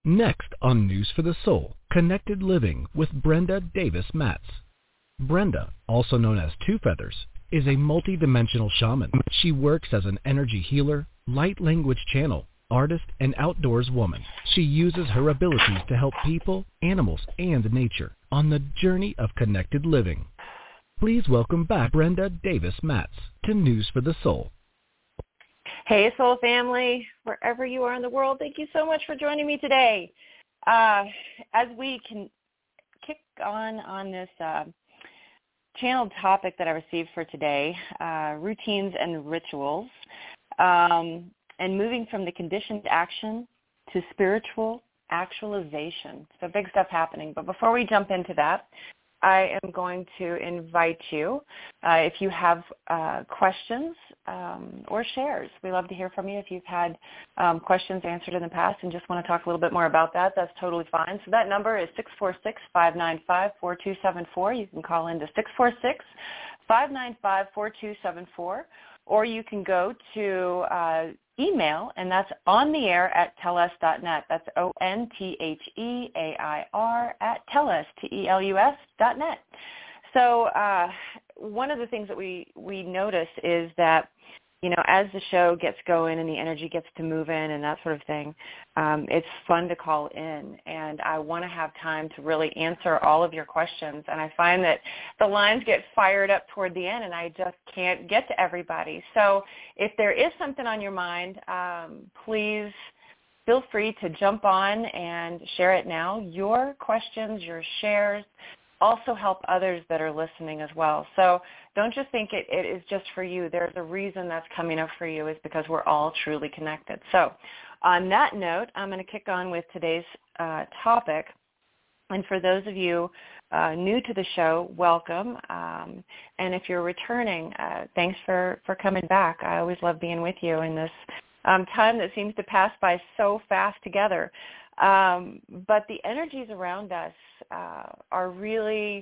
Next on News for the Soul, Connected Living with Brenda Davis Matz. Brenda, also known as Two Feathers, is a multidimensional shaman. She works as an energy healer, light language channel, artist, and outdoors woman. She uses her abilities to help people, animals, and nature on the journey of connected living. Please welcome back Brenda Davis Matz to News for the Soul. Hey, Soul family, wherever you are in the world, thank you so much for joining me today. As we can kick on this channeled topic that I received for today, routines and rituals, and moving from the conditioned action to spiritual actualization. So big stuff happening. But before we jump into that, I am going to invite you, if you have questions or shares. We love to hear from you. If you've had questions answered in the past and just want to talk a little bit more about that, that's totally fine. So that number is 646-595-4274. You can call into 646-595-4274, or you can go to email, and that's ontheair@telus.net. That's ontheair@telus.net. So one of the things that we notice is that, you know, as the show gets going and the energy gets to move in and that sort of thing, it's fun to call in. And I want to have time to really answer all of your questions. And I find that the lines get fired up toward the end, and I just can't get to everybody. So if there is something on your mind, please feel free to jump on and share it now. Your questions, your shares also help others that are listening as well. So don't just think it is just for you. There's a reason that's coming up for you, is because we're all truly connected. So on that note, I'm going to kick on with today's topic. And for those of you new to the show, welcome. And if you're returning, thanks for coming back. I always love being with you in this time that seems to pass by so fast together. But the energies around us are really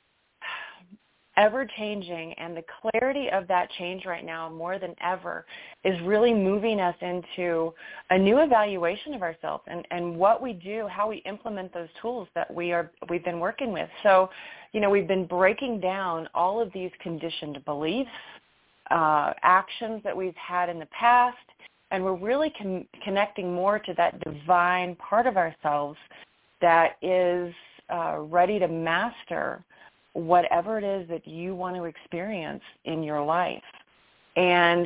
ever-changing, and the clarity of that change right now, more than ever, is really moving us into a new evaluation of ourselves and what we do, how we implement those tools that we've been working with. So, you know, we've been breaking down all of these conditioned beliefs, actions that we've had in the past, and we're really connecting more to that divine part of ourselves that is ready to master whatever it is that you want to experience in your life. And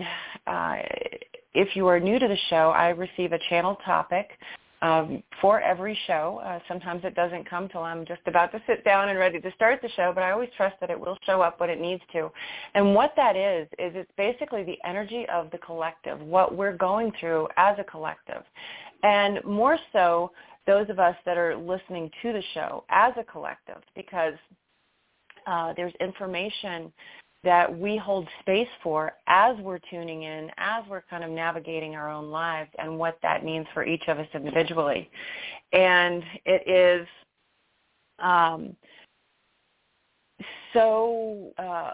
if you are new to the show, I receive a channel topic for every show. Sometimes it doesn't come till I'm just about to sit down and ready to start the show, but I always trust that it will show up when it needs to. And what that is it's basically the energy of the collective, what we're going through as a collective. And more so, those of us that are listening to the show as a collective, because there's information that we hold space for as we're tuning in, as we're kind of navigating our own lives and what that means for each of us individually. And it is so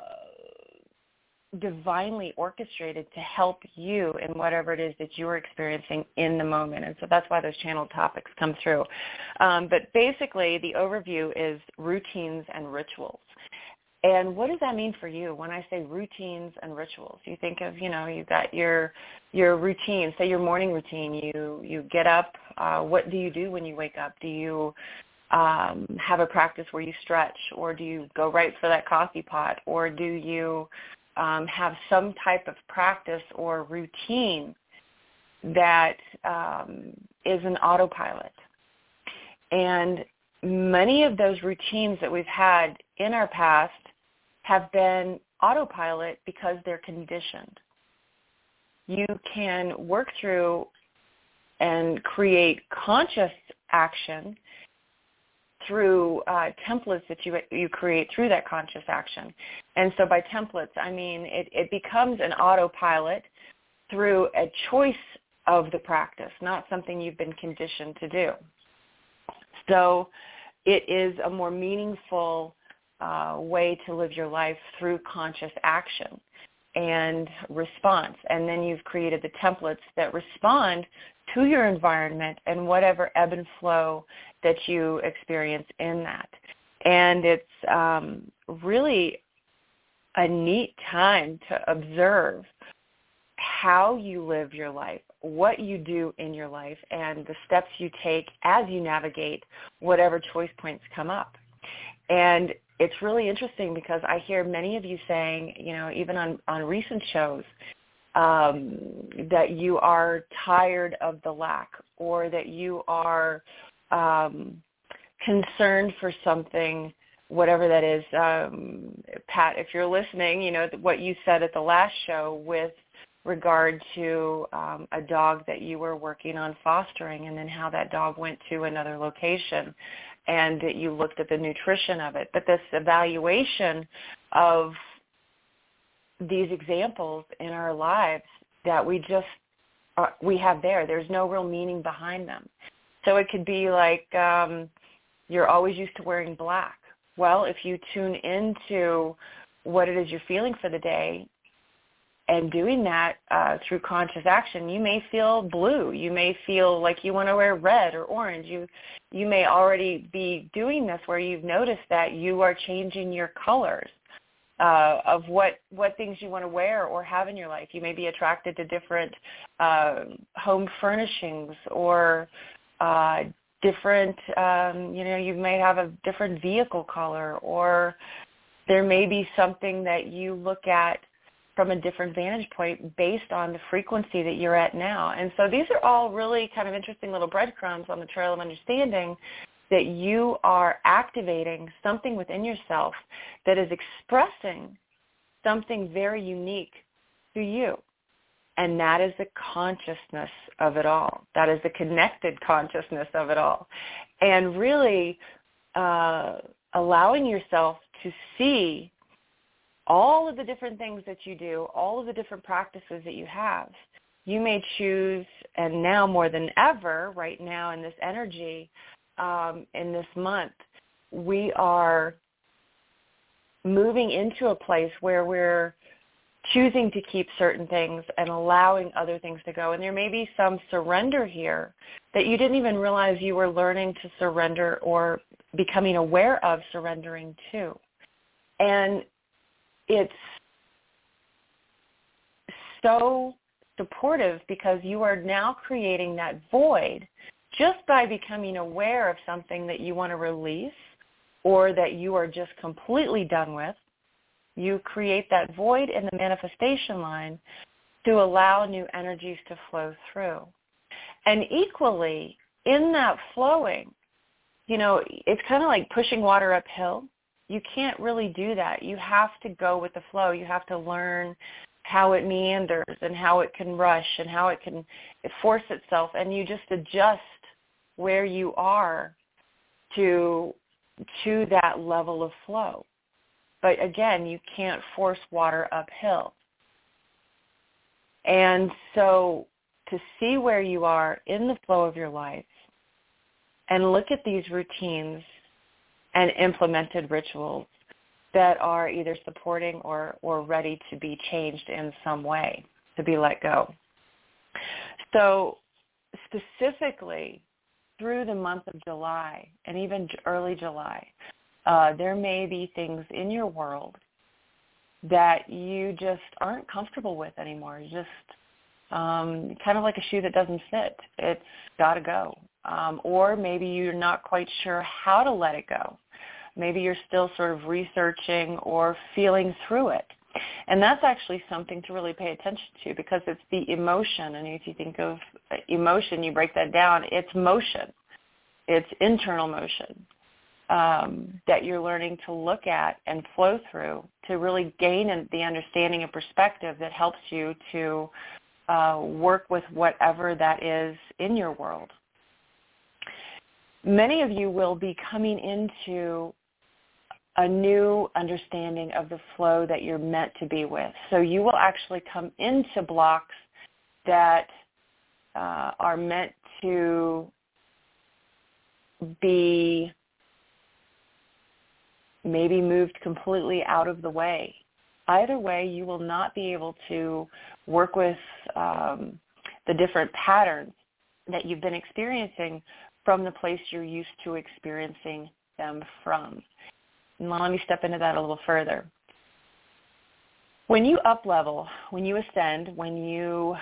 divinely orchestrated to help you in whatever it is that you're experiencing in the moment. And so that's why those channel topics come through. But basically, the overview is routines and rituals. And what does that mean for you? When I say routines and rituals, you think of, you know, you've got your routine, say your morning routine. You get up. What do you do when you wake up? Do you have a practice where you stretch, or do you go right for that coffee pot, or do you have some type of practice or routine that is an autopilot? And many of those routines that we've had in our past have been autopilot because they're conditioned. You can work through and create conscious action through templates that you create through that conscious action. And so by templates, I mean it becomes an autopilot through a choice of the practice, not something you've been conditioned to do. So it is a more meaningful way to live your life through conscious action and response. And then you've created the templates that respond to your environment and whatever ebb and flow that you experience in that. And it's really a neat time to observe how you live your life, what you do in your life, and the steps you take as you navigate whatever choice points come up. And it's really interesting because I hear many of you saying, even on recent shows, that you are tired of the lack, or that you are concerned for something, whatever that is. Pat, if you're listening, what you said at the last show with regard to a dog that you were working on fostering, and then how that dog went to another location, and that you looked at the nutrition of it. But this evaluation of these examples in our lives that we have there's no real meaning behind them. So it could be like you're always used to wearing black. Well, if you tune into what it is you're feeling for the day and doing that through conscious action, you may feel blue. You may feel like you want to wear red or orange. You may already be doing this where you've noticed that you are changing your colors of what things you want to wear or have in your life. You may be attracted to different home furnishings or different, you may have a different vehicle color, or there may be something that you look at from a different vantage point based on the frequency that you're at now. And so these are all really kind of interesting little breadcrumbs on the trail of understanding that you are activating something within yourself that is expressing something very unique to you. And that is the consciousness of it all. That is the connected consciousness of it all. And really allowing yourself to see all of the different things that you do, all of the different practices that you have. You may choose, and now more than ever, right now in this energy, in this month, we are moving into a place where we're choosing to keep certain things and allowing other things to go. And there may be some surrender here that you didn't even realize you were learning to surrender or becoming aware of surrendering to. And it's so supportive because you are now creating that void just by becoming aware of something that you want to release or that you are just completely done with. You create that void in the manifestation line to allow new energies to flow through. And equally, in that flowing, it's kind of like pushing water uphill. You can't really do that. You have to go with the flow. You have to learn how it meanders and how it can rush and how it can force itself. And you just adjust where you are to that level of flow. But again, you can't force water uphill. And so to see where you are in the flow of your life and look at these routines and implemented rituals that are either supporting or ready to be changed in some way, to be let go. So specifically through the month of July and even early July, there may be things in your world that you just aren't comfortable with anymore. You just kind of like a shoe that doesn't fit. It's got to go. Or maybe you're not quite sure how to let it go. Maybe you're still sort of researching or feeling through it. And that's actually something to really pay attention to because it's the emotion. And if you think of emotion, you break that down, it's motion. It's internal motion that you're learning to look at and flow through to really gain the understanding and perspective that helps you to work with whatever that is in your world. Many of you will be coming into a new understanding of the flow that you're meant to be with. So you will actually come into blocks that are meant to be maybe moved completely out of the way. Either way, you will not be able to work with the different patterns that you've been experiencing from the place you're used to experiencing them from. Now let me step into that a little further. When you up-level, when you ascend, when you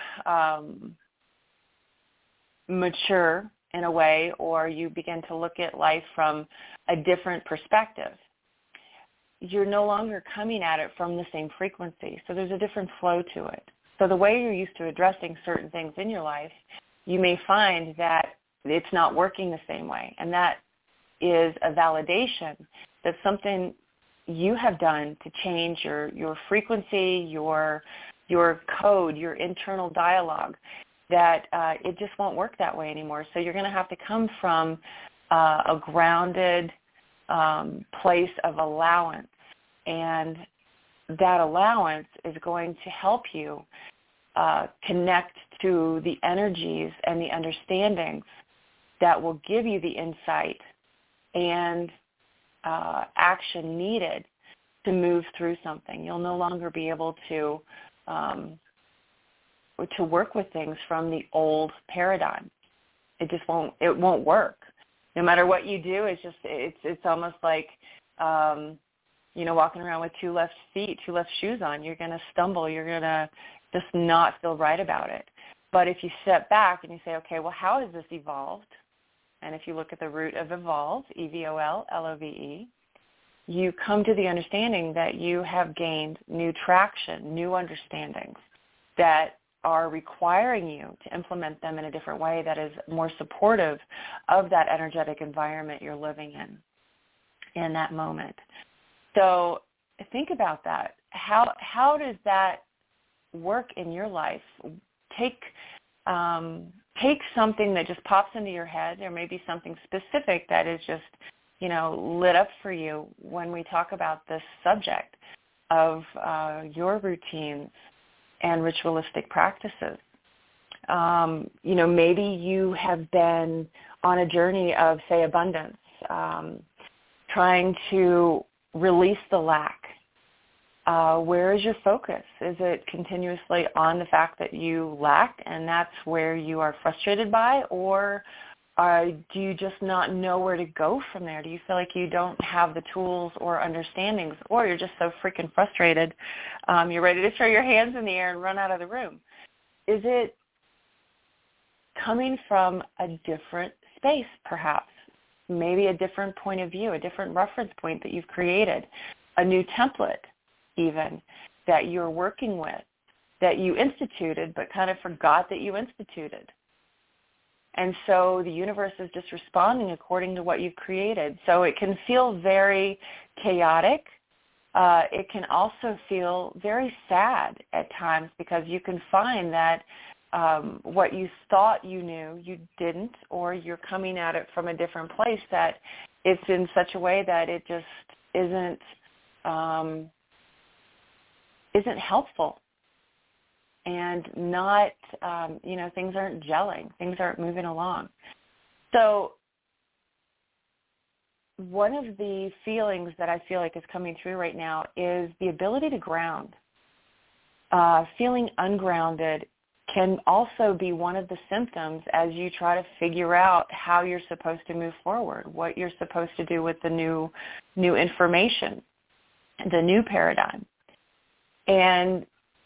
mature in a way, or you begin to look at life from a different perspective, you're no longer coming at it from the same frequency. So there's a different flow to it. So the way you're used to addressing certain things in your life, you may find that it's not working the same way. And that is a validation that something you have done to change your frequency, your code, your internal dialogue, that it just won't work that way anymore. So you're going to have to come from a grounded place of allowance. And that allowance is going to help you connect to the energies and the understandings that will give you the insight and action needed to move through something. You'll no longer be able to work with things from the old paradigm. It just won't work. No matter what you do, it's almost like walking around with two left shoes on. You're going to stumble. You're going to just not feel right about it. But if you step back and you say, okay, well, how has this evolved? And if you look at the root of evolve, EVOLLOVE, you come to the understanding that you have gained new traction, new understandings that are requiring you to implement them in a different way that is more supportive of that energetic environment you're living in that moment. So think about that. How does that work in your life? Take something that just pops into your head, or maybe something specific that is just, lit up for you when we talk about this subject of your routines and ritualistic practices. Maybe you have been on a journey of, say, abundance, trying to release the lack. Where is your focus? Is it continuously on the fact that you lack and that's where you are frustrated by, or do you just not know where to go from there? Do you feel like you don't have the tools or understandings, or you're just so freaking frustrated, you're ready to throw your hands in the air and run out of the room? Is it coming from a different space, perhaps? Maybe a different point of view, a different reference point that you've created, a new template even that you're working with, that you instituted but kind of forgot that you instituted. And so the universe is just responding according to what you've created. So it can feel very chaotic. It can also feel very sad at times, because you can find that what you thought you knew, you didn't, or you're coming at it from a different place, that it's in such a way that it just isn't helpful, and not, things aren't gelling, things aren't moving along. So one of the feelings that I feel like is coming through right now is the ability to ground. Feeling ungrounded can also be one of the symptoms as you try to figure out how you're supposed to move forward, what you're supposed to do with the new information, the new paradigm. And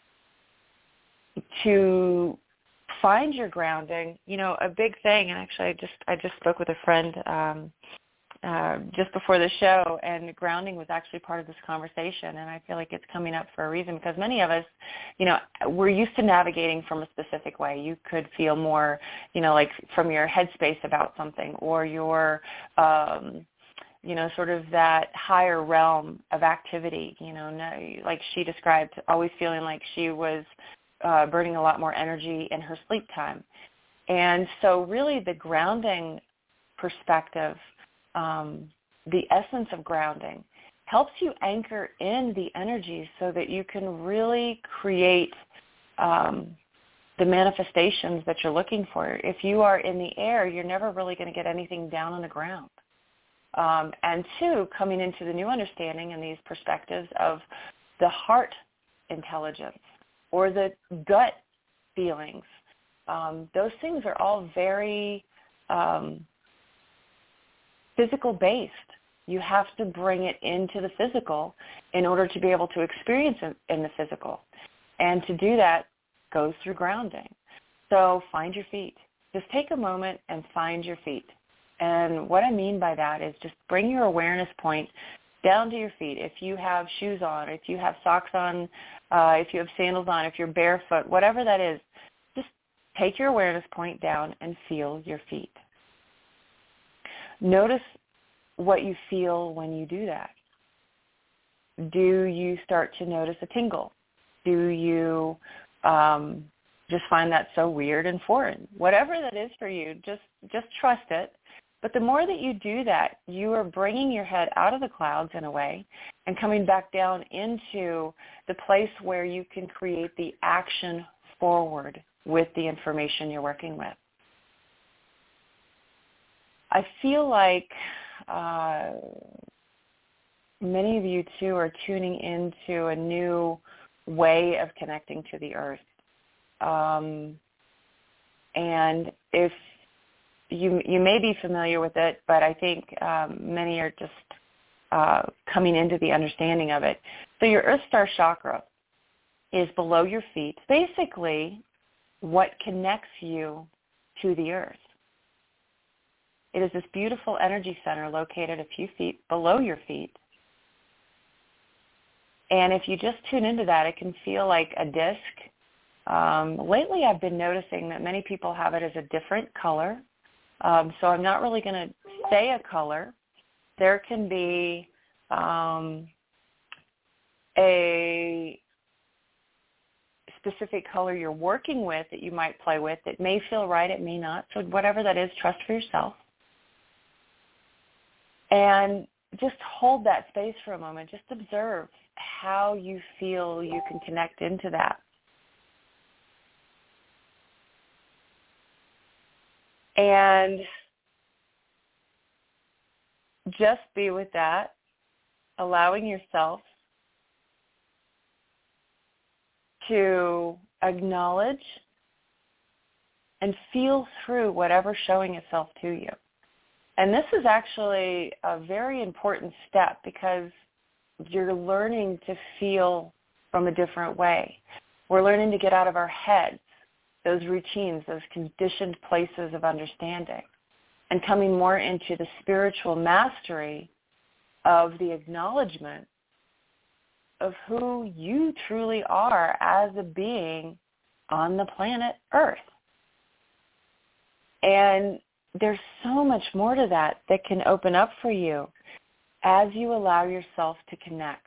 to find your grounding, a big thing, and actually I just spoke with a friend just before the show, and grounding was actually part of this conversation, and I feel like it's coming up for a reason, because many of us, we're used to navigating from a specific way. You could feel more, like from your headspace about something, or your sort of that higher realm of activity, like she described, always feeling like she was burning a lot more energy in her sleep time. And so really the grounding perspective, the essence of grounding, helps you anchor in the energies so that you can really create the manifestations that you're looking for. If you are in the air, you're never really going to get anything down on the ground. And two, coming into the new understanding and these perspectives of the heart intelligence, or the gut feelings, those things are all very physical based. You have to bring it into the physical in order to be able to experience it in the physical. And to do that goes through grounding. So find your feet. Just take a moment and find your feet. And what I mean by that is just bring your awareness point down to your feet. If you have shoes on, if you have socks on, if you have sandals on, if you're barefoot, whatever that is, just take your awareness point down and feel your feet. Notice what you feel when you do that. Do you start to notice a tingle? Do you just find that so weird and foreign? Whatever that is for you, just trust it. But the more that you do that, you are bringing your head out of the clouds in a way and coming back down into the place where you can create the action forward with the information you're working with. I feel like many of you too are tuning into a new way of connecting to the earth. And if you may be familiar with it, but I think many are just coming into the understanding of it. So your Earth Star chakra is below your feet, basically what connects you to the earth. It is this beautiful energy center located a few feet below your feet. And if you just tune into that, it can feel like a disc. Lately, I've been noticing that many people have it as a different color. So I'm not really going to say a color. There can be a specific color you're working with that you might play with. It may feel right, it may not. So whatever that is, trust for yourself. And just hold that space for a moment. Just observe how you feel you can connect into that. And just be with that, allowing yourself to acknowledge and feel through whatever's showing itself to you. And this is actually a very important step because you're learning to feel from a different way. We're learning to get out of our heads, those routines, those conditioned places of understanding, and coming more into the spiritual mastery of the acknowledgement of who you truly are as a being on the planet Earth. And there's so much more to that that can open up for you as you allow yourself to connect.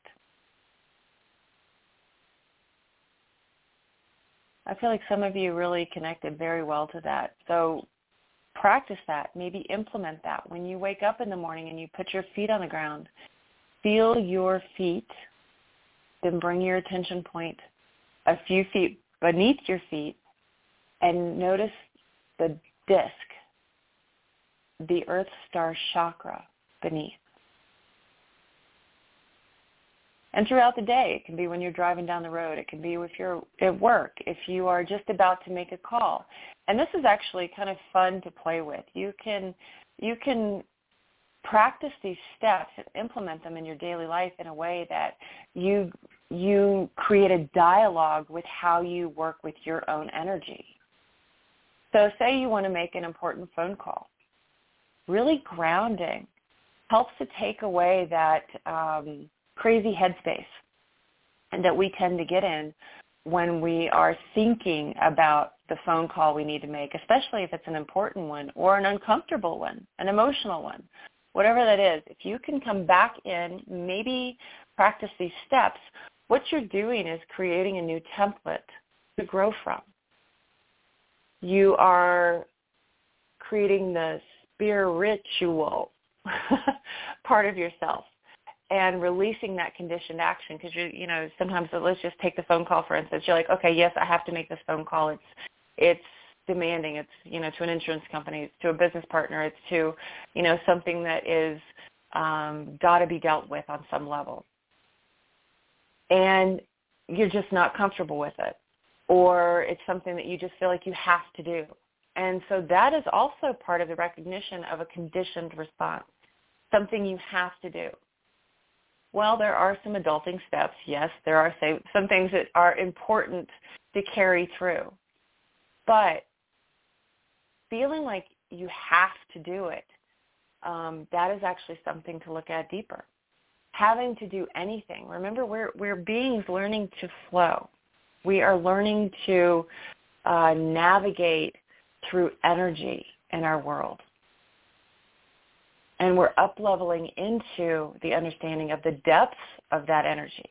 I feel like some of you really connected very well to that. So practice that. Maybe implement that. When you wake up in the morning and you put your feet on the ground, feel your feet, then bring your attention point a few feet beneath your feet and notice the disc, the Earth Star chakra beneath. And throughout the day, it can be when you're driving down the road. It can be if you're at work, if you are just about to make a call. And this is actually kind of fun to play with. You can practice these steps and implement them in your daily life in a way that you create a dialogue with how you work with your own energy. So say you want to make an important phone call. Really grounding helps to take away that crazy headspace and that we tend to get in when we are thinking about the phone call we need to make, especially if it's an important one or an uncomfortable one, an emotional one, whatever that is. If you can come back in, maybe practice these steps, what you're doing is creating a new template to grow from. You are creating the spiritual part of yourself and releasing that conditioned action because sometimes let's just take the phone call for instance. You're like, okay, yes, I have to make this phone call. It's demanding. It's to an insurance company. It's to a business partner. It's to something that is got to be dealt with on some level, and you're just not comfortable with it. or it's something that you just feel like you have to do. And so that is also part of the recognition of a conditioned response, something you have to do. Well, there are some adulting steps. Yes, there are some things that are important to carry through. But feeling like you have to do it, that is actually something to look at deeper. Having to do anything. Remember, we're beings learning to flow. We are learning to navigate through energy in our world. And we're up-leveling into the understanding of the depths of that energy.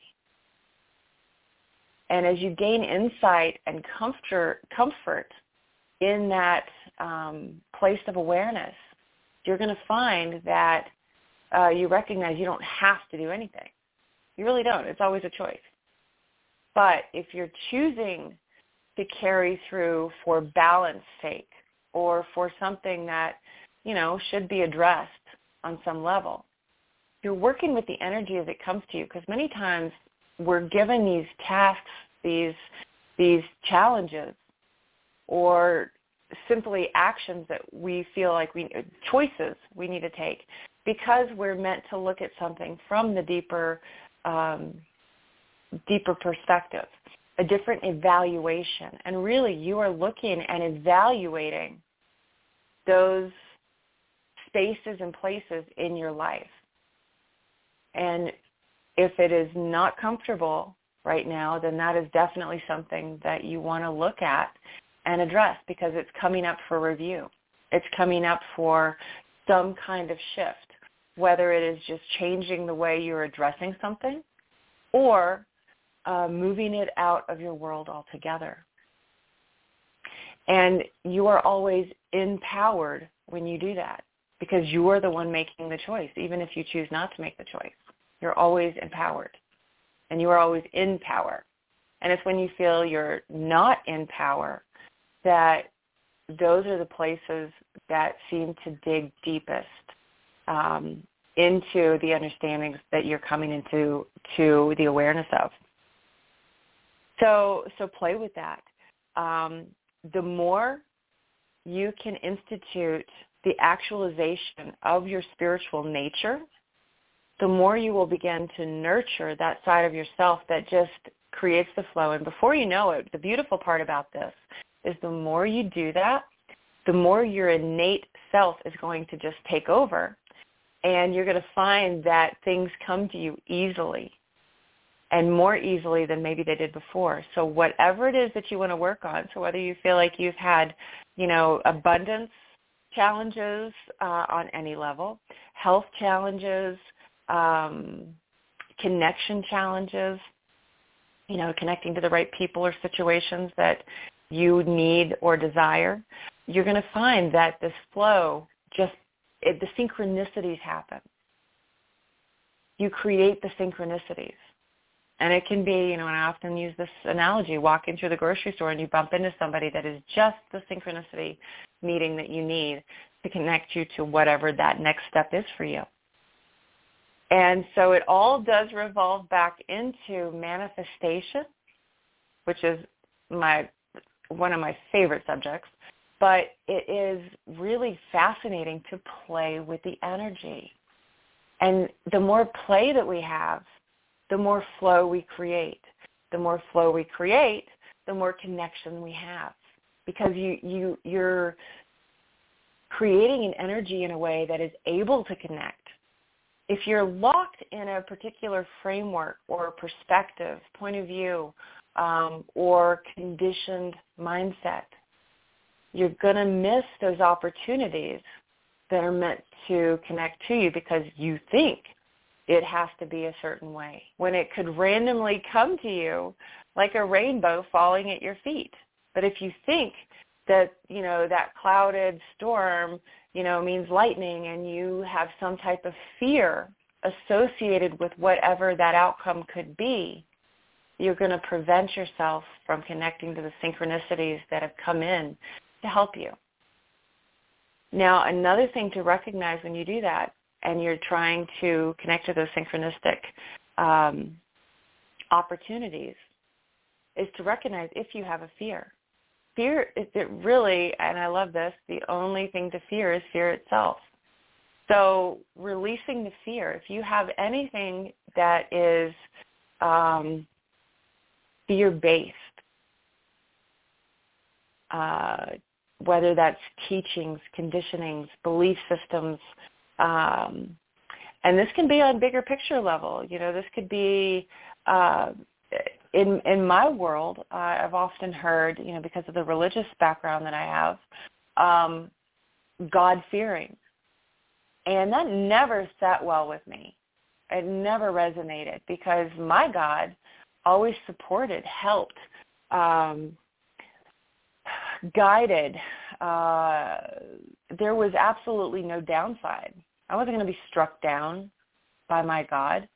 And as you gain insight and comfort in that place of awareness, you're going to find that you recognize you don't have to do anything. You really don't. It's always a choice. But if you're choosing to carry through for balance sake or for something that, should be addressed on some level, you're working with the energy as it comes to you, because many times we're given these tasks, these challenges, or simply actions that we feel like choices we need to take, because we're meant to look at something from the deeper perspective, a different evaluation. And really, you are looking and evaluating those spaces and places in your life. And if it is not comfortable right now, then that is definitely something that you want to look at and address, because it's coming up for review. It's coming up for some kind of shift, whether it is just changing the way you're addressing something or moving it out of your world altogether. And you are always empowered when you do that, because you are the one making the choice, even if you choose not to make the choice. You're always empowered, and you are always in power. And it's when you feel you're not in power that those are the places that seem to dig deepest into the understandings that you're coming into the awareness of. So play with that. The more you can institute the actualization of your spiritual nature, the more you will begin to nurture that side of yourself that just creates the flow. And before you know it, the beautiful part about this is the more you do that, the more your innate self is going to just take over. And you're going to find that things come to you easily, and more easily than maybe they did before. So whatever it is that you want to work on, so whether you feel like you've had, abundance challenges on any level, health challenges, connection challenges, connecting to the right people or situations that you need or desire, you're going to find that this flow the synchronicities happen. You create the synchronicities. And it can be, and I often use this analogy, walking through the grocery store and you bump into somebody that is just the synchronicity meeting that you need to connect you to whatever that next step is for you. And so it all does revolve back into manifestation, which is one of my favorite subjects. But it is really fascinating to play with the energy. And the more play that we have, the more flow we create. The more flow we create, the more connection we have. Because you're creating an energy in a way that is able to connect. If you're locked in a particular framework or perspective, point of view, or conditioned mindset, you're going to miss those opportunities that are meant to connect to you, because you think it has to be a certain way, when it could randomly come to you like a rainbow falling at your feet. But if you think that, that clouded storm, means lightning, and you have some type of fear associated with whatever that outcome could be, you're going to prevent yourself from connecting to the synchronicities that have come in to help you. Now, another thing to recognize when you do that, and you're trying to connect to those synchronistic opportunities, is to recognize if you have a fear. Fear, it really, and I love this, the only thing to fear is fear itself. So releasing the fear, if you have anything that is fear-based, whether that's teachings, conditionings, belief systems, and this can be on bigger picture level. This could be in my world. I've often heard, because of the religious background that I have, God-fearing. And that never sat well with me. It never resonated because my God always supported, helped, guided. There was absolutely no downside. I wasn't going to be struck down by my God.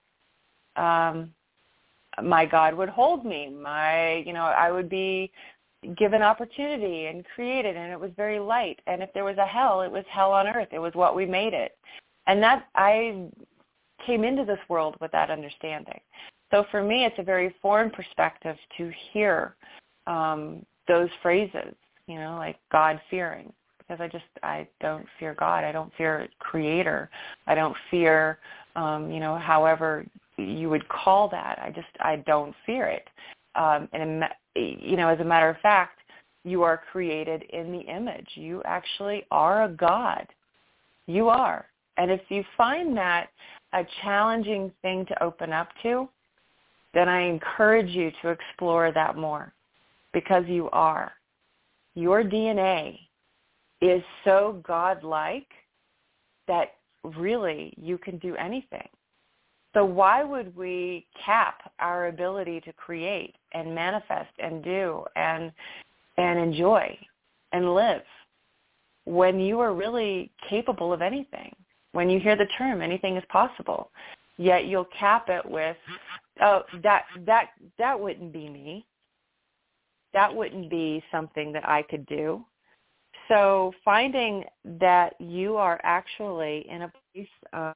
My God would hold me. I would be given opportunity and created, and it was very light. And if there was a hell, it was hell on earth. It was what we made it. And that I came into this world with that understanding. So for me, it's a very foreign perspective to hear those phrases, like God-fearing, because I don't fear God. I don't fear Creator. I don't fear, however you would call that. I don't fear it. And, as a matter of fact, you are created in the image. You actually are a God. You are. And if you find that a challenging thing to open up to, then I encourage you to explore that more, because you are. Your DNA is so God-like that really you can do anything. So why would we cap our ability to create and manifest and do and enjoy and live when you are really capable of anything? When you hear the term, anything is possible, yet you'll cap it with, oh, that wouldn't be me. That wouldn't be something that I could do. So finding that you are actually in a place of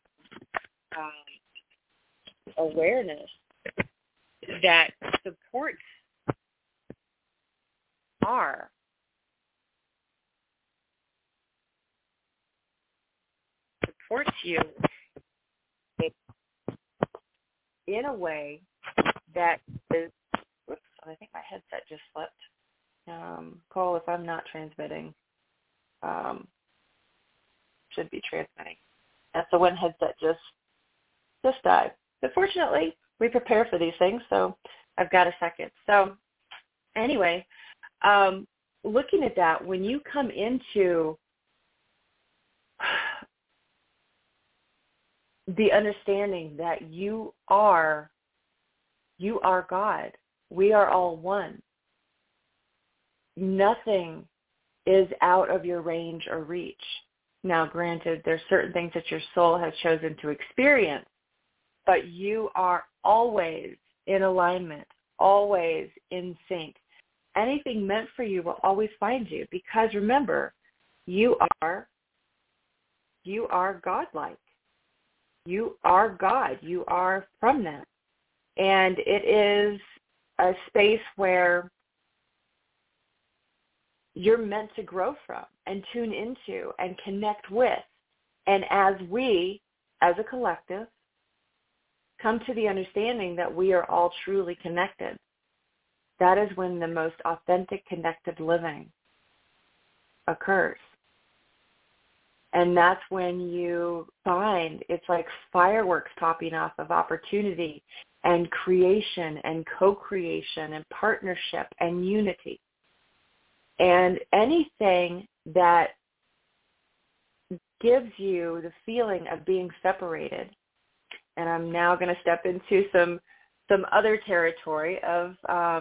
awareness that supports you in a way that is, whoops, I think my headset just slipped. Cole, if I'm not transmitting, should be transmitting. That's the one headset just died. But fortunately, we prepare for these things, so I've got a second. So anyway, looking at that, when you come into the understanding that you are God, we are all one. Nothing is out of your range or reach. Now, granted, there's certain things that your soul has chosen to experience, but you are always in alignment, always in sync. Anything meant for you will always find you, because remember, you are God-like. You are God. You are from that. And it is a space where you're meant to grow from and tune into and connect with. And as we, as a collective, come to the understanding that we are all truly connected, that is when the most authentic connected living occurs. And that's when you find it's like fireworks popping off of opportunity and creation and co-creation and partnership and unity. And anything that gives you the feeling of being separated, and I'm now going to step into some other territory of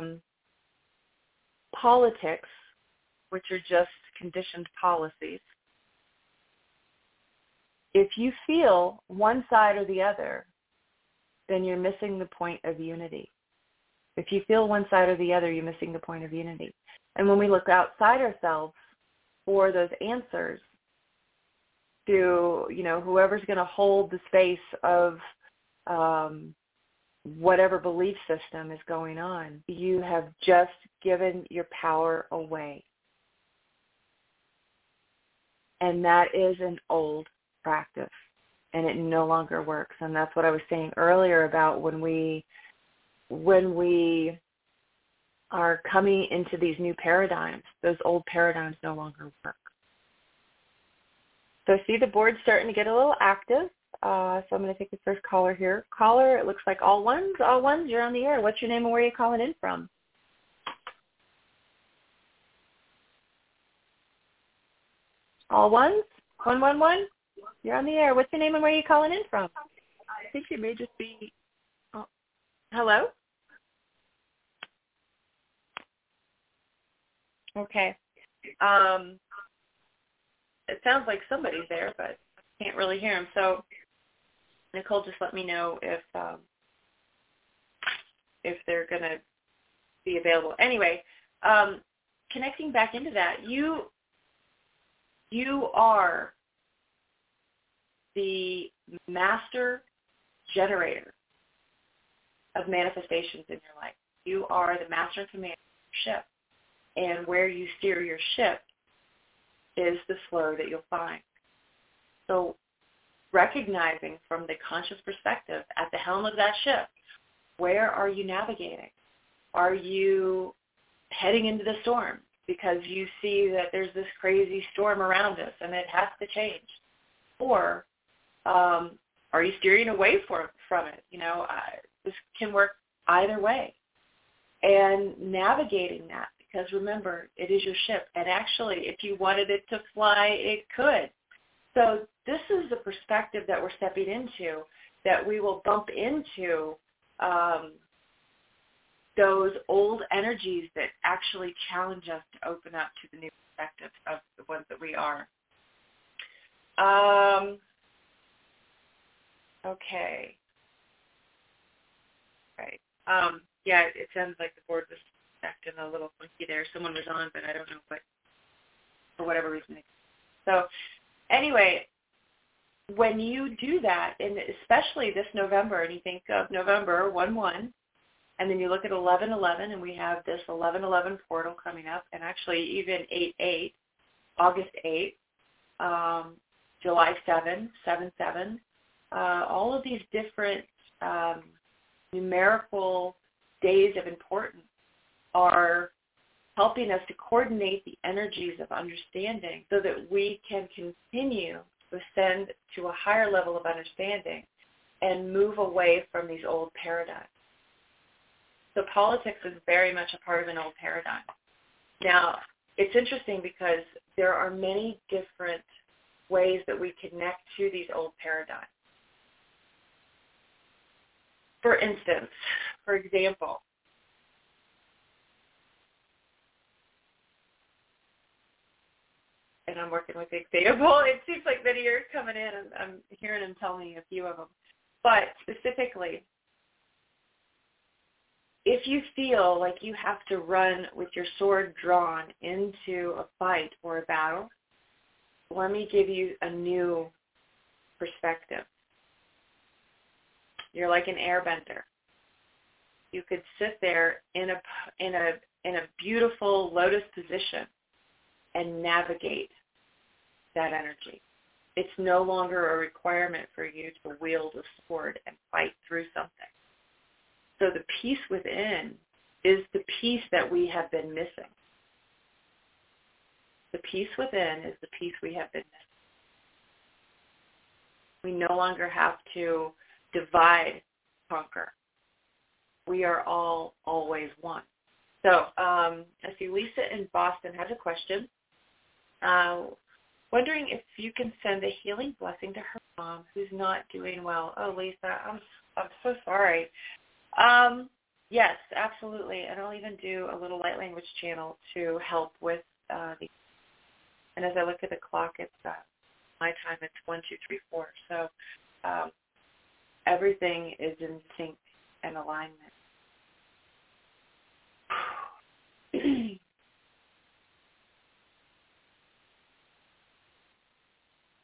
politics, which are just conditioned policies. If you feel one side or the other, then you're missing the point of unity. If you feel one side or the other, you're missing the point of unity. And when we look outside ourselves for those answers to, whoever's going to hold the space of whatever belief system is going on. You have just given your power away. And that is an old practice, and it no longer works. And that's what I was saying earlier about when we are coming into these new paradigms, those old paradigms no longer work. So I see the board starting to get a little active. So I'm going to take the first caller here. Caller, it looks like all ones. All ones, you're on the air. What's your name and where are you calling in from? All ones? 111? You're on the air. What's your name and where are you calling in from? I think it may just be... Oh. Hello? Okay. It sounds like somebody's there, but I can't really hear him. So, Nicole, just let me know if they're going to be available. Anyway, connecting back into that, you are the master generator of manifestations in your life. You are the master and commander of your ship. And where you steer your ship is the flow that you'll find. So recognizing from the conscious perspective at the helm of that ship, where are you navigating? Are you heading into the storm because you see that there's this crazy storm around us and it has to change? Or are you steering away from it? This can work either way. And navigating that, because remember, it is your ship. And actually, if you wanted it to fly, it could. So this is the perspective that we're stepping into, that we will bump into those old energies that actually challenge us to open up to the new perspectives of the ones that we are. Okay. Right. Yeah, it sounds like the board was acting a little funky there. Someone was on, but I don't know what, for whatever reason. So anyway, when you do that, and especially this November, and you think of November 1/1, and then you look at 11/11, and we have this 11/11 portal coming up, and actually even 8/8, August 8, July 7, 7/7, all of these different numerical days of importance are helping us to coordinate the energies of understanding so that we can continue to ascend to a higher level of understanding and move away from these old paradigms. So politics is very much a part of an old paradigm. Now, it's interesting because there are many different ways that we connect to these old paradigms. For instance, for example, and I'm working with the example. It seems like many are coming in, and I'm hearing them tell me a few of them. But specifically, if you feel like you have to run with your sword drawn into a fight or a battle, let me give you a new perspective. You're like an airbender. You could sit there in a beautiful lotus position and navigate that energy. It's no longer a requirement for you to wield a sword and fight through something. So the peace within is the peace that we have been missing. The peace within is the peace we have been missing. We no longer have to divide, conquer. We are all always one. So I see Lisa in Boston has a question. Wondering if you can send a healing blessing to her mom who's not doing well. Oh, Lisa, I'm so sorry. Yes, absolutely. And I'll even do a little light language channel to help with the. And as I look at the clock, it's my time. It's 1, 2, 3, 4. So everything is in sync and alignment.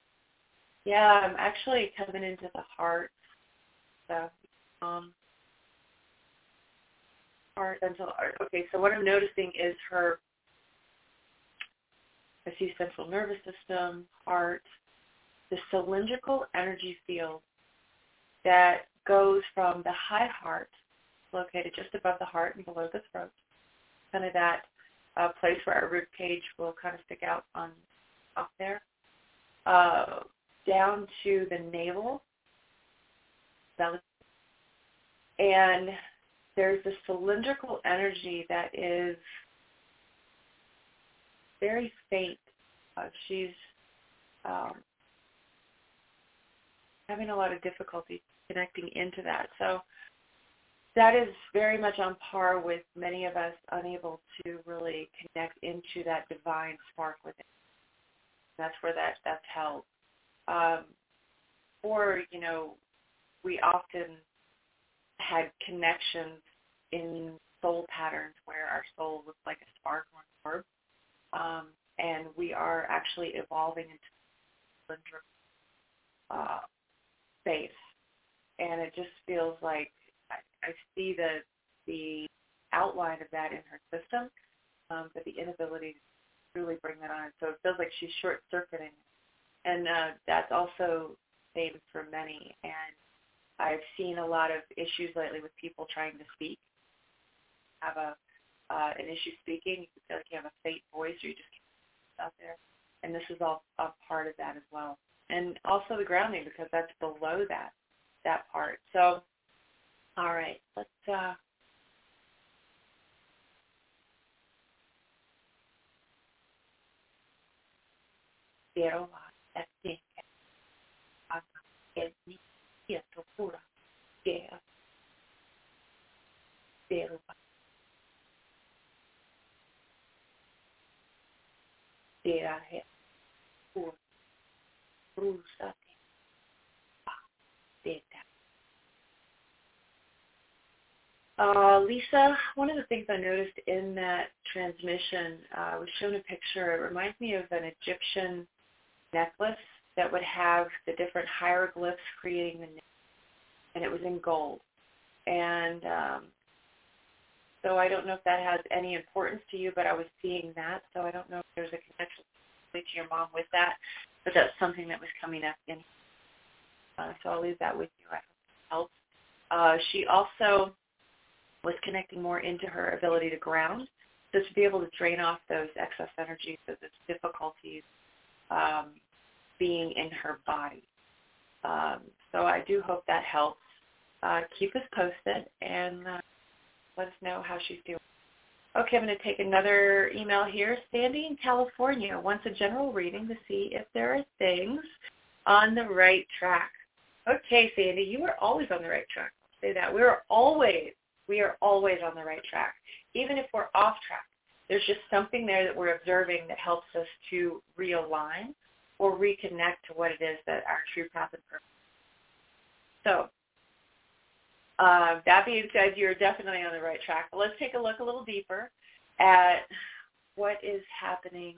Yeah, I'm actually coming into the heart. So, heart, central. Okay, so what I'm noticing is I see central nervous system, heart, the cylindrical energy field that goes from the high heart, located just above the heart and below the throat, kind of that place where our rib cage will kind of stick out on up there, down to the navel, belly, and there's this cylindrical energy that is very faint. She's having a lot of difficulty connecting into that. So that is very much on par with many of us unable to really connect into that divine spark within. That's where that's held. Or, we often had connections in soul patterns where our soul looks like a spark or an orb. And we are actually evolving into a space. And it just feels like I see the outline of that in her system, but the inability to really bring that on. So it feels like she's short-circuiting. And that's also the same for many. And I've seen a lot of issues lately with people trying to speak. Have an issue speaking, you feel like you have a faint voice or you just can't out there. And this is all a part of that as well. And also the grounding, because that's below that part. So, all right, let's Lisa, one of the things I noticed in that transmission, I was shown a picture. It reminds me of an Egyptian necklace that would have the different hieroglyphs creating the name, and it was in gold. And so I don't know if that has any importance to you, but I was seeing that, so I don't know if there's a connection to your mom with that, but that's something that was coming up in. So I'll leave that with you. I hope it helps. She also was connecting more into her ability to ground, so to be able to drain off those excess energies, those difficulties being in her body. So I do hope that helps. Keep us posted and let us know how she's doing. Okay, I'm going to take another email here. Sandy in California wants a general reading to see if there are things on the right track. Okay, Sandy, you are always on the right track. I'll say that. We are always on the right track. Even if we're off track, there's just something there that we're observing that helps us to realign or reconnect to what it is that our true path and purpose. So that being said, you're definitely on the right track. But let's take a look a little deeper at what is happening.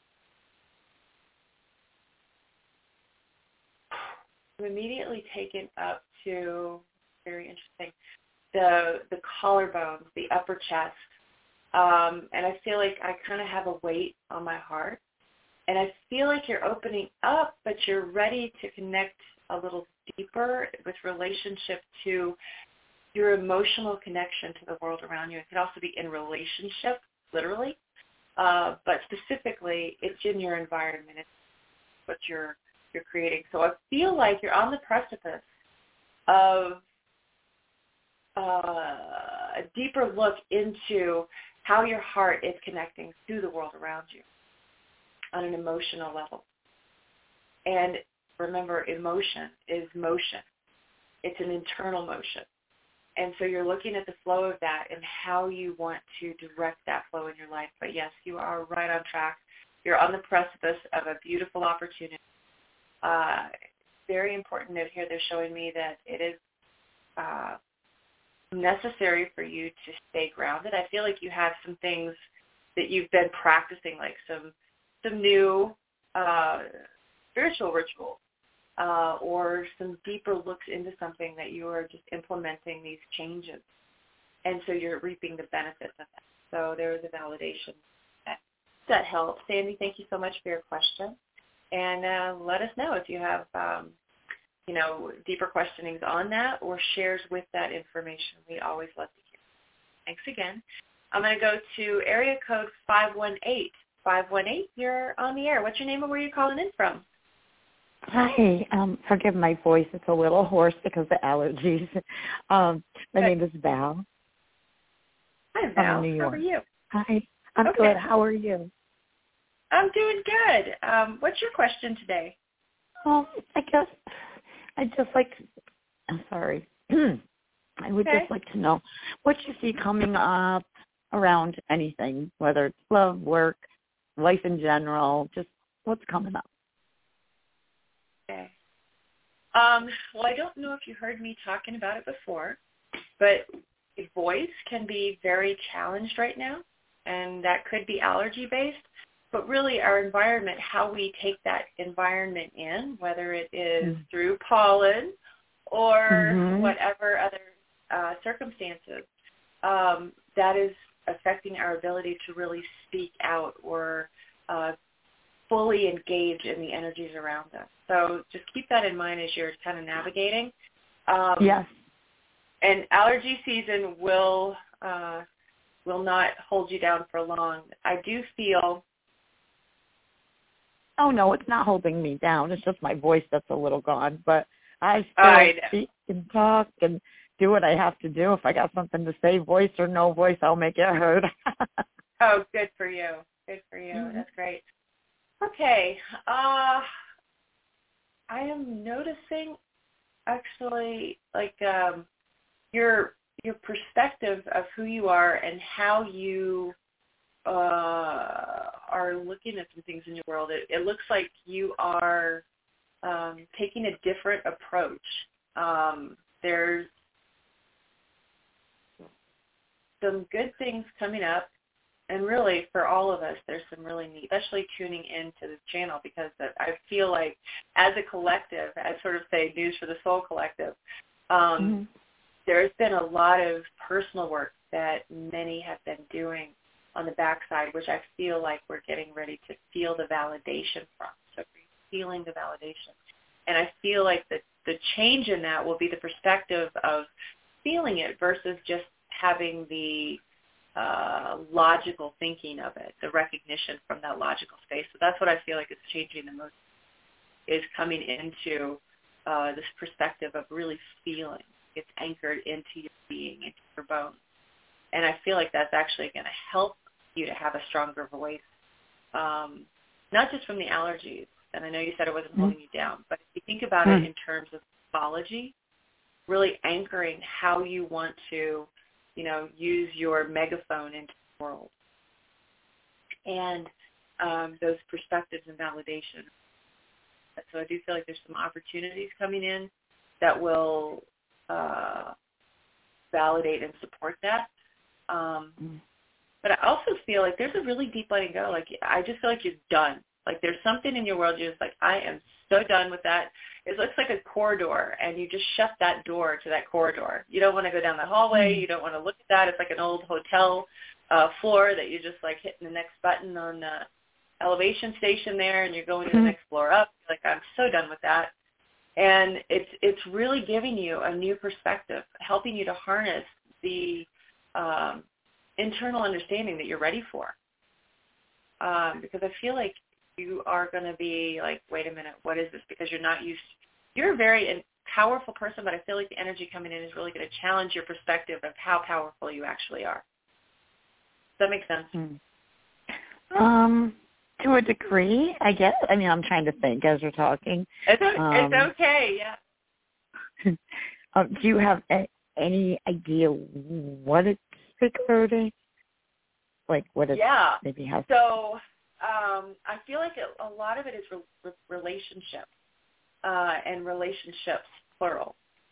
I'm immediately taken up to, very interesting, the collarbones, the upper chest. And I feel like I kind of have a weight on my heart. And I feel like you're opening up, but you're ready to connect a little deeper with relationship to your emotional connection to the world around you. It could also be in relationship, literally, but specifically, it's in your environment. It's what you're creating. So I feel like you're on the precipice of a deeper look into how your heart is connecting to the world around you on an emotional level. And remember, emotion is motion. It's an internal motion. And so you're looking at the flow of that and how you want to direct that flow in your life. But yes, you are right on track. You're on the precipice of a beautiful opportunity. Very important note here, they're showing me that it is necessary for you to stay grounded. I feel like you have some things that you've been practicing, like some new spiritual rituals or some deeper looks into something that you are just implementing these changes. and so you're reaping the benefits of that. So there's a validation. That helps. Sandy, thank you so much for your question. And let us know if you have, deeper questionings on that or shares with that information. We always love to hear. Thanks again. I'm going to go to area code 518. 518, you're on the air. What's your name and where are you calling in from? Hi. Forgive my voice. It's a little hoarse because of allergies. My name is Val. Hi, Val. From New York. How are you? Hi. I'm good. How are you? I'm doing good. What's your question today? I guess I'd just like to, I'm sorry. I would just like to know what you see coming up around anything, whether it's love, work, life in general, just what's coming up. Okay. Well, I don't know if you heard me talking about it before, but your voice can be very challenged right now, and that could be allergy-based. But really our environment, how we take that environment in, whether it is through pollen or whatever other circumstances, that is affecting our ability to really speak out or fully engage in the energies around us. So just keep that in mind as you're kind of navigating. Yes. And allergy season will not hold you down for long. I do feel... Oh, no, it's not holding me down. It's just my voice that's a little gone. But I still speak and talk and do what I have to do. If I got something to say, voice or no voice, I'll make it heard. Oh, good for you. Good for you. Mm-hmm. That's great. Okay. I am noticing actually like your perspective of who you are and how you are looking at some things in your world. It looks like you are taking a different approach. There's some good things coming up, and really for all of us, there's some really neat, especially tuning into this channel, because I feel like as a collective, as sort of say News for the Soul Collective, there's been a lot of personal work that many have been doing on the backside, which I feel like we're getting ready to feel the validation from. So feeling the validation. And I feel like the change in that will be the perspective of feeling it versus just having the logical thinking of it, the recognition from that logical space. So that's what I feel like is changing the most, is coming into this perspective of really feeling. It's anchored into your being, into your bones. And I feel like that's actually going to help you to have a stronger voice, not just from the allergies. And I know you said it wasn't holding you down, but if you think about it in terms of pathology, really anchoring how you want to, use your megaphone into the world. And those perspectives and validation. So I do feel like there's some opportunities coming in that will validate and support that. But I also feel like there's a really deep letting go. Like, I just feel like you're done. Like, there's something in your world you're just like, I am so done with that. It looks like a corridor, and you just shut that door to that corridor. You don't want to go down that hallway. You don't want to look at that. It's like an old hotel floor that you're just, like, hitting the next button on the elevation station there, and you're going to the next floor up. You're like, I'm so done with that. And it's really giving you a new perspective, helping you to harness the internal understanding that you're ready for. Because I feel like you are going to be like, wait a minute, what is this? Because you're a very powerful person, but I feel like the energy coming in is really going to challenge your perspective of how powerful you actually are. Does that make sense? To a degree, I guess. I mean, I'm trying to think as you're talking. It's okay, yeah. Do you have any idea what it's regarding? Like what it maybe has? So I feel like a lot of it is relationships and relationships, plural.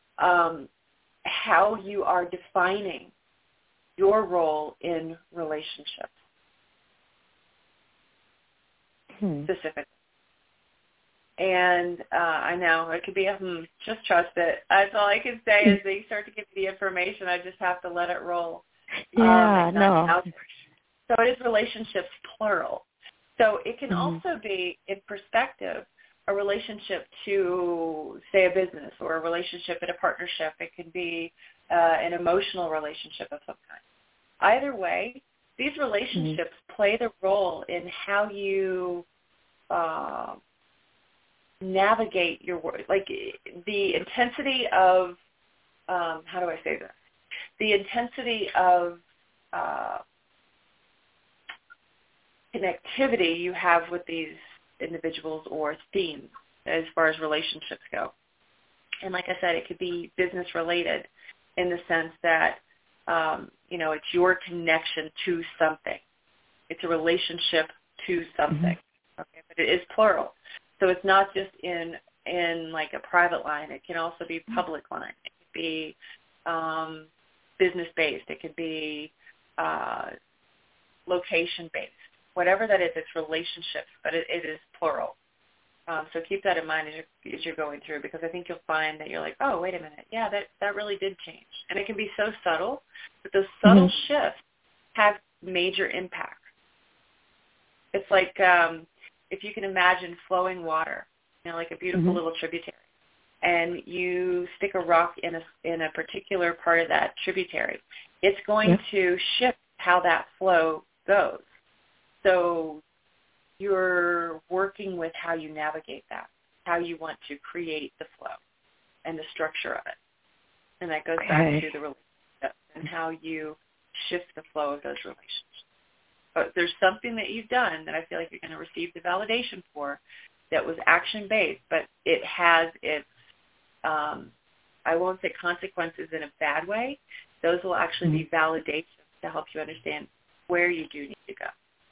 How you are defining your role in relationships. Specifically. And I know it could be just trust it. That's all I can say is they start to give me the information. I just have to let it roll. Yeah, no. So it is relationships, plural. So it can also be, in perspective, a relationship to, say, a business, or a relationship in a partnership. It can be an emotional relationship of some kind. Either way, these relationships play the role in how you navigate your work. Like the intensity of, how do I say this? The intensity of connectivity you have with these individuals or themes as far as relationships go. And like I said, it could be business related in the sense that, it's your connection to something. It's a relationship to something. Okay, but it is plural. So it's not just in like a private line. It can also be public line. It could be business-based. It could be location-based. Whatever that is, it's relationships, but it is plural. So keep that in mind as you're going through, because I think you'll find that you're like, oh, wait a minute. Yeah, that really did change. And it can be so subtle, but those subtle shifts have major impact. It's like if you can imagine flowing water, like a beautiful little tributary, and you stick a rock in a particular part of that tributary, it's going to shift how that flow goes. So you're working with how you navigate that, how you want to create the flow and the structure of it. And that goes back to the relationship and how you shift the flow of those relationships. But there's something that you've done that I feel like you're going to receive the validation for that was action-based, but it has its, I won't say consequences in a bad way. Those will actually be validations to help you understand where you do need to go.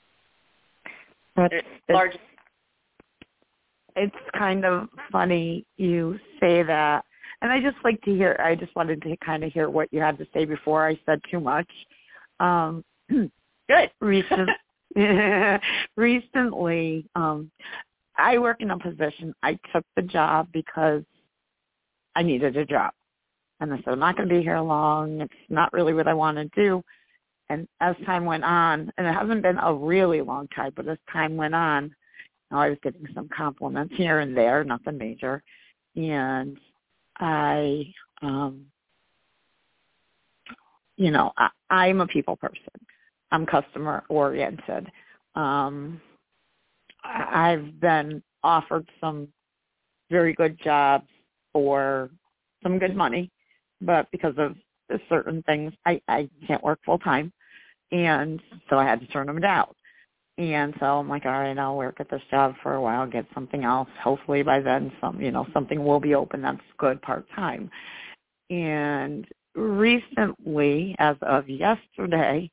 It's kind of funny you say that. And I just wanted to kind of hear what you had to say before I said too much. Good. Recently, I work in a position. I took the job because I needed a job. And I said, I'm not going to be here long. It's not really what I want to do. And as time went on, and it hasn't been a really long time, but as time went on, I was getting some compliments here and there, nothing major. And I'm a people person. I'm customer oriented. I've been offered some very good jobs for some good money, but because of certain things, I can't work full time. And so I had to turn them down. And so I'm like, all right, I'll work at this job for a while, get something else. Hopefully by then something will be open that's good part-time. And recently, as of yesterday,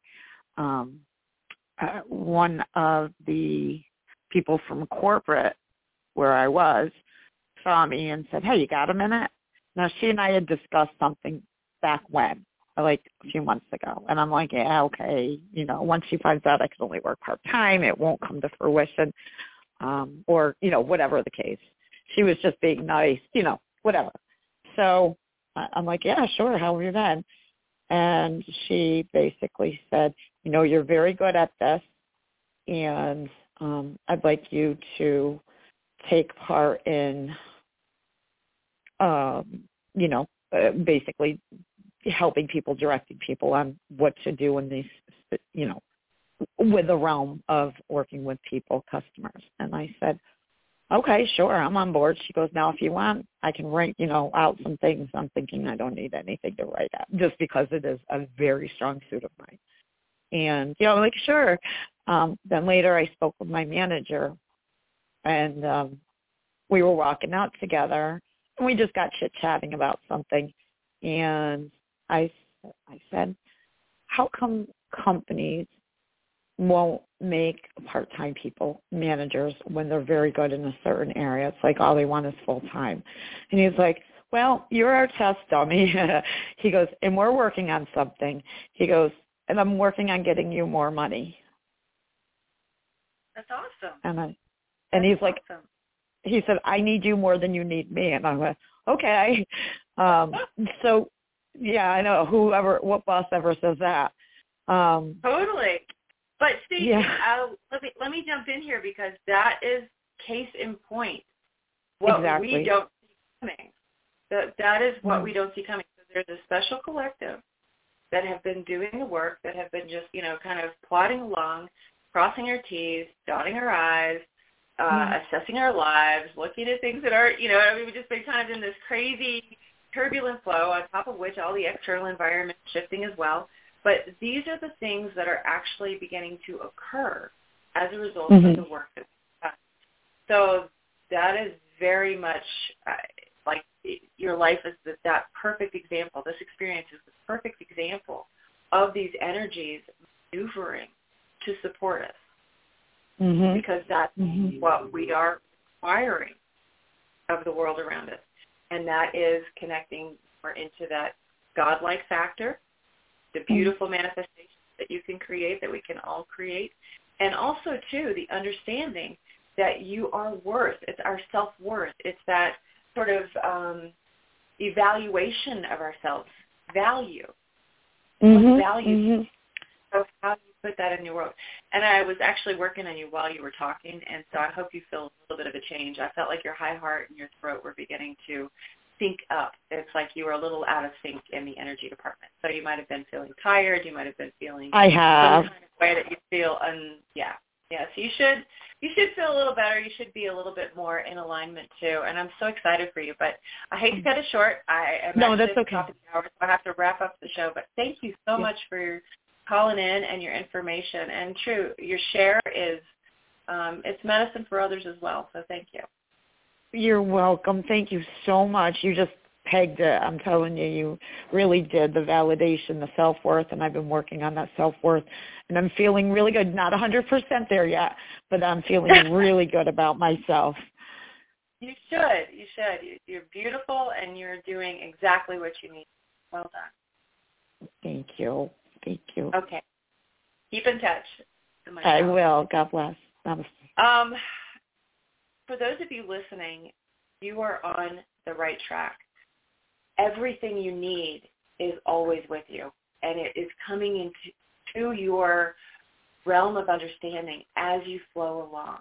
one of the people from corporate where I was saw me and said, hey, you got a minute? Now, she and I had discussed something back when, like a few months ago. And I'm like, yeah, okay. Once she finds out I can only work part-time, it won't come to fruition, or, whatever the case. She was just being nice, whatever. So I'm like, yeah, sure. How have you been? And she basically said, you're very good at this, and I'd like you to take part in, basically helping people, directing people on what to do in these, with the realm of working with people, customers. And I said, okay, sure, I'm on board. She goes, now, if you want, I can write, out some things. I'm thinking I don't need anything to write out, just because it is a very strong suit of mine. And, I'm like, sure. Then later I spoke with my manager, and we were walking out together, and we just got chit-chatting about something. And I said, how come companies won't make part-time people managers when they're very good in a certain area? It's like all they want is full-time. And he's like, well, you're our test dummy. He goes, and we're working on something. He goes, and I'm working on getting you more money. That's awesome. And he's like, awesome. he said, I need you more than you need me. And I went, okay. So, yeah, I know what boss ever says that. Totally. But see, yeah. let me jump in here, because that is case in point. What exactly. we don't see coming. That is what we don't see coming. So there's a special collective that have been doing the work, that have been just, kind of plodding along, crossing our T's, dotting our I's, assessing our lives, looking at things that are, we've just been kind of in this crazy turbulent flow, on top of which all the external environment is shifting as well. But these are the things that are actually beginning to occur as a result of the work that we've done. So that is very much like your life is that perfect example. This experience is the perfect example of these energies maneuvering to support us, because that's what we are requiring of the world around us. And that is connecting more into that godlike factor, the beautiful manifestations that you can create, that we can all create, and also, too, the understanding that you are worth. It's our self-worth. It's that sort of evaluation of ourselves, value. What value? So how do you put that in your world? And I was actually working on you while you were talking, and so I hope you feel a little bit of a change. I felt like your high heart and your throat were beginning to sync up. It's like you were a little out of sync in the energy department. So you might have been feeling tired. You might have been feeling I have. some kind of way that you feel, so you should feel a little better. You should be a little bit more in alignment too. And I'm so excited for you. But I hate to cut it short. I am that's okay. Top of the hour, so I have to wrap up the show. But thank you so much for calling in and your information. And true, your share is it's medicine for others as well. So thank you. You're welcome. Thank you so much. You just pegged it. I'm telling you, you really did. The validation, the self-worth, and I've been working on that self-worth, and I'm feeling really good. Not 100% there yet, but I'm feeling really good about myself. You should. You should. You're beautiful, and you're doing exactly what you need. Well done. Thank you. Thank you. Okay. Keep in touch. I will. God bless. Namaste. For those of you listening, you are on the right track. Everything you need is always with you, and it is coming into your realm of understanding as you flow along.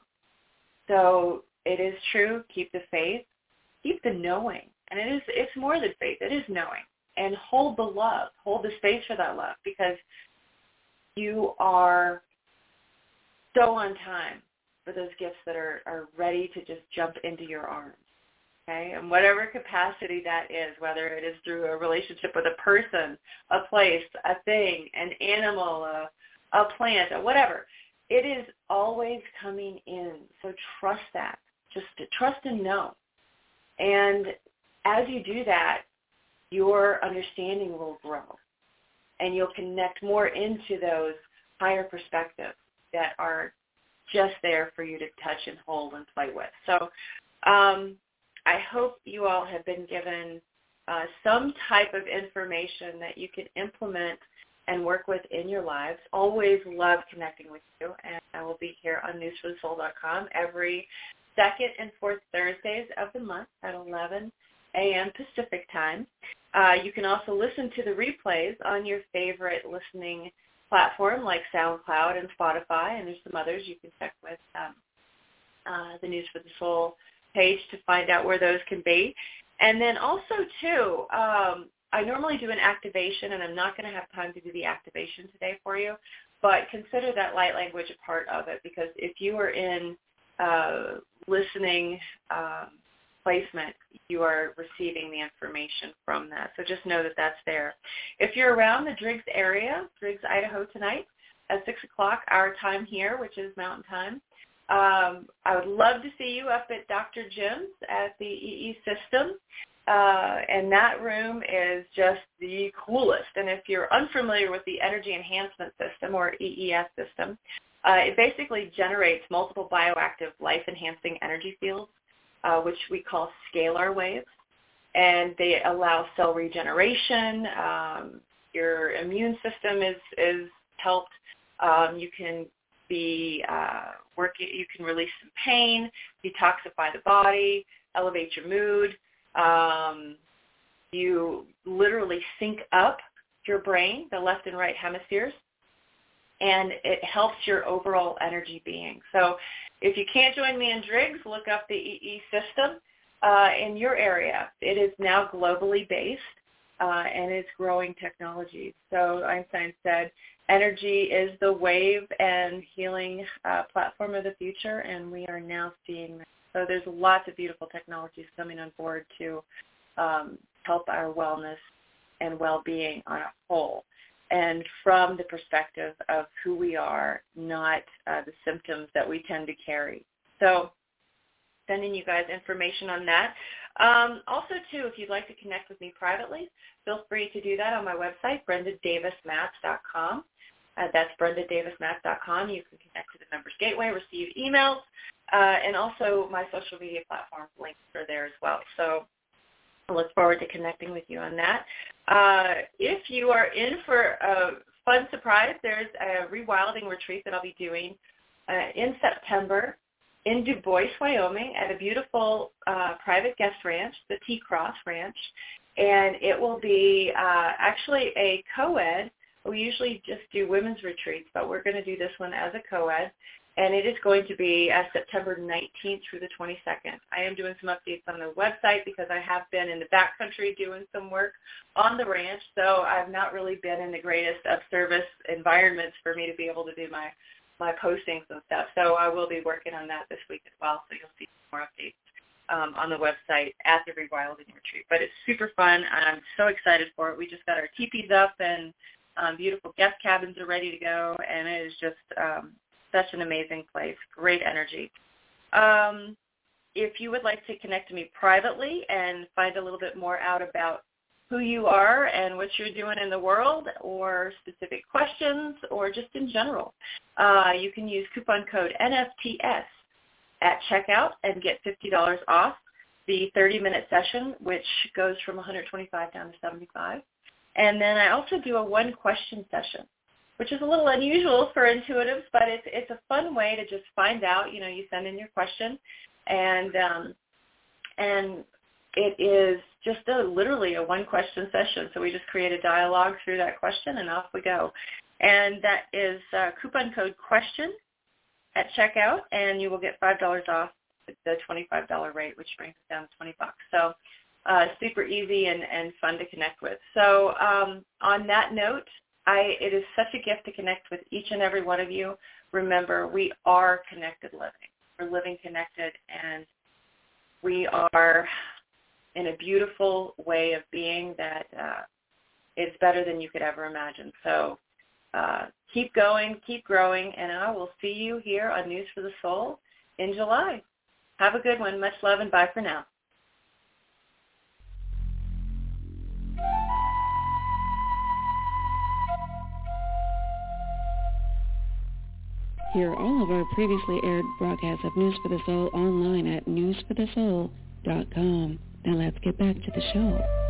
So it is true. Keep the faith. Keep the knowing. And it's more than faith. It is knowing. And hold the love. Hold the space for that love, because you are so on time for those gifts that are ready to just jump into your arms. Okay? And whatever capacity that is, whether it is through a relationship with a person, a place, a thing, an animal, a plant, or whatever, it is always coming in. So trust that. Just trust and know. And as you do that, your understanding will grow, and you'll connect more into those higher perspectives that are just there for you to touch and hold and play with. So I hope you all have been given some type of information that you can implement and work with in your lives. Always love connecting with you, and I will be here on newsforthesoul.com every second and fourth Thursdays of the month at 11 a.m. Pacific time. You can also listen to the replays on your favorite listening platform like SoundCloud and Spotify, and there's some others you can check with the News for the Soul page to find out where those can be. And then also, too, I normally do an activation, and I'm not going to have time to do the activation today for you, but consider that light language a part of it, because if you are in listening placement, you are receiving the information from that. So just know that that's there. If you're around the Driggs area, Driggs, Idaho tonight at 6 o'clock our time here, which is Mountain Time, I would love to see you up at Dr. Jim's at the EE System. And that room is just the coolest. And if you're unfamiliar with the Energy Enhancement System, or EES system, it basically generates multiple bioactive life-enhancing energy fields, which we call scalar waves, and they allow cell regeneration. Your immune system is helped. You can be You can release some pain, detoxify the body, elevate your mood. You literally sync up your brain, the left and right hemispheres, and it helps your overall energy being. So if you can't join me in Driggs, look up the EE system in your area. It is now globally based, and it's growing technology. So Einstein said, energy is the wave and healing platform of the future, and we are now seeing that. So there's lots of beautiful technologies coming on board to help our wellness and well-being on a whole, and from the perspective of who we are, not the symptoms that we tend to carry. So sending you guys information on that. Also, too, if you'd like to connect with me privately, feel free to do that on my website, BrendaDavisMatz.com. That's BrendaDavisMatz.com. You can connect to the Members Gateway, receive emails, and also my social media platform links are there as well. So I look forward to connecting with you on that. If you are in for a fun surprise, there's a rewilding retreat that I'll be doing in September in Du Bois, Wyoming, at a beautiful private guest ranch, the T-Cross Ranch. And it will be actually a co-ed. We usually just do women's retreats, but we're going to do this one as a co-ed. And it is going to be September 19th through the 22nd. I am doing some updates on the website because I have been in the backcountry doing some work on the ranch, so I've not really been in the greatest of service environments for me to be able to do my postings and stuff. So I will be working on that this week as well, so you'll see more updates on the website at the Rewilding Retreat. But it's super fun, and I'm so excited for it. We just got our teepees up, and beautiful guest cabins are ready to go, and it is just such an amazing place, great energy. If you would like to connect to me privately and find a little bit more out about who you are and what you're doing in the world, or specific questions, or just in general, you can use coupon code NFTS at checkout and get $50 off the 30-minute session, which goes from $125 down to $75. And then I also do a one-question session, which is a little unusual for intuitives, but it's a fun way to just find out. You know, you send in your question, and it is just literally a one-question session. So we just create a dialogue through that question, and off we go. And that is coupon code QUESTION at checkout, and you will get $5 off the $25 rate, which brings it down to $20. So super easy and fun to connect with. So on that note, it is such a gift to connect with each and every one of you. Remember, we are connected living. We're living connected, and we are in a beautiful way of being that is better than you could ever imagine. So keep going, keep growing, and I will see you here on News for the Soul in July. Have a good one. Much love, and bye for now. Hear all of our previously aired broadcasts of News for the Soul online at newsforthesoul.com. Now let's get back to the show.